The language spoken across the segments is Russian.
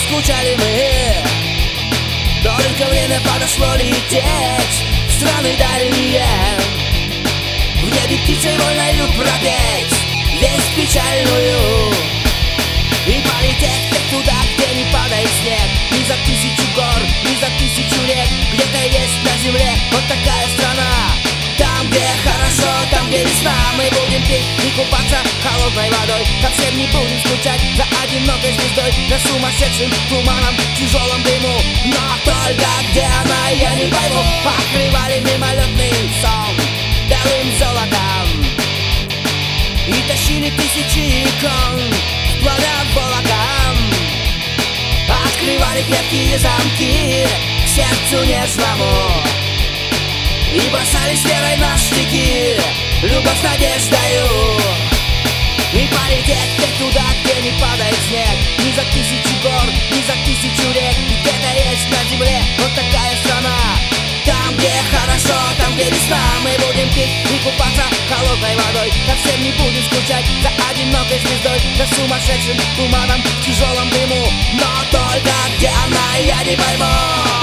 скучали мы. Только время подошло лететь в страны дальние, в небе птицей вольною пропеть весть печальную и полететь хоть туда, где не падает снег. Ни за 1000 гор, ни за 1000 лет. Где-то есть на земле вот такая страна. Там, где хорошо, там, где весна, мы будем пить и купаться холодной водой. Совсем не будем скучать за одинокой звездой, за сумасшедшим туманом, тяжелым дыму. Но только где она, я не пойму. Покрывали мимолетный сон белым золотом и тащили 1000 икон с пламя волоком. Открывали крепкие замки к сердцу нежному и бросали с верой на штыки любовь с надеждою. И полететь хоть туда, где не падает снег. Ни за 1000 гор, ни за 1000 лет. Где-то есть на земле вот такая страна. Там, где хорошо, там, где весна, мы будем пить и купаться холодной водой. Совсем не будем скучать за одинокой звездой, за сумасшедшим туманом, в тяжелом дыму. Но только где она, я не пойму.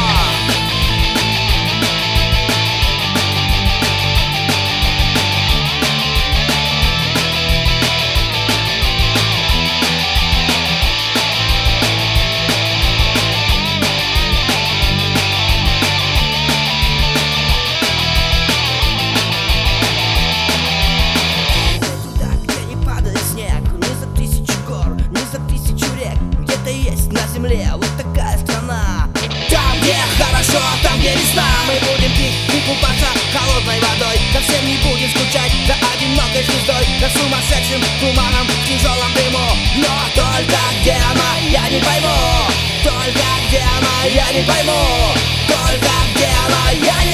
Вот такая страна. Там, где хорошо, там, где весна, мы будем пить и купаться холодной водой. Совсем не будем скучать за одинокой звездой, за сумасшедшим туманом, в тяжелом дыму. Но только где она, я не пойму. Только где она, я не пойму. Только где она, я не пойму.